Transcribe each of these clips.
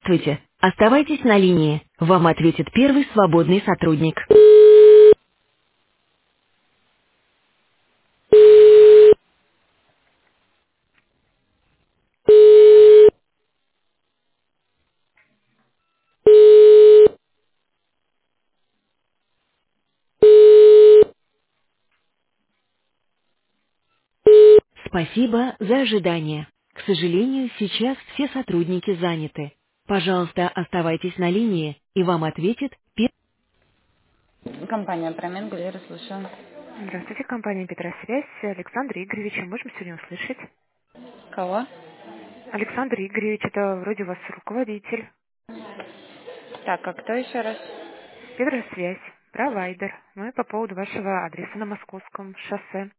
Здравствуйте. Оставайтесь на линии. Вам ответит первый свободный сотрудник. Спасибо за ожидание. К сожалению, сейчас все сотрудники заняты. Пожалуйста, оставайтесь на линии, и вам ответит первый... Компания «Промен», Гулера, слушаю. Здравствуйте, компания «Петросвязь». Александр Игоревич, можем сегодня услышать? Кого? Александр Игоревич, это вроде вас руководитель. Так, а кто еще раз? «Петросвязь», провайдер. Ну и по поводу вашего адреса на Московском шоссе.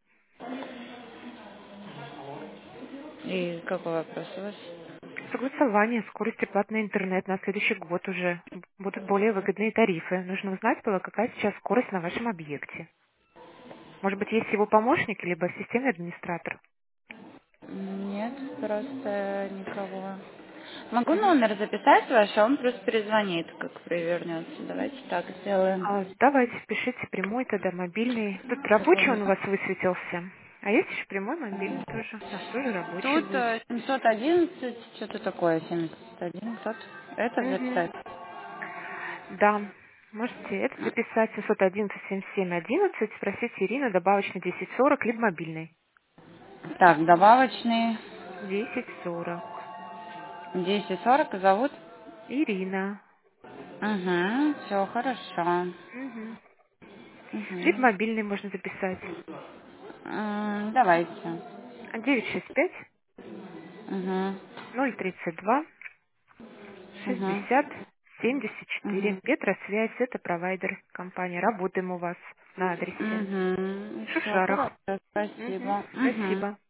И какой вопрос у вас? Согласование скорости платный интернет на следующий год уже. Будут более выгодные тарифы. Нужно узнать было, какая сейчас скорость на вашем объекте. Может быть, есть его помощник, либо системный администратор? Нет, просто никого. Могу Мгм. номер записать ваш, а он просто перезвонит, как провернется. Давайте так сделаем. Давайте, пишите прямой, тогда мобильный. Тут рабочий он у вас высветился. А есть еще прямой мобильный тоже. У нас тоже рабочий Тут будет. 711, что-то такое, 71, тот. Это Мгм. записать. Да. Можете это записать 711-7711, спросить Ирину, добавочный 1040, либо мобильный. Так, добавочный 1040. 1040 зовут? Ирина. Угу, все хорошо. Мгм. Либо Угу. мобильный можно записать. Давайте. 965 Угу. 032 Угу. 60 74. Угу. Петросвязь, это провайдер компании. Работаем у вас на адресе. Угу. Все Шушарах. хорошо, Мгм. спасибо. Угу. Спасибо.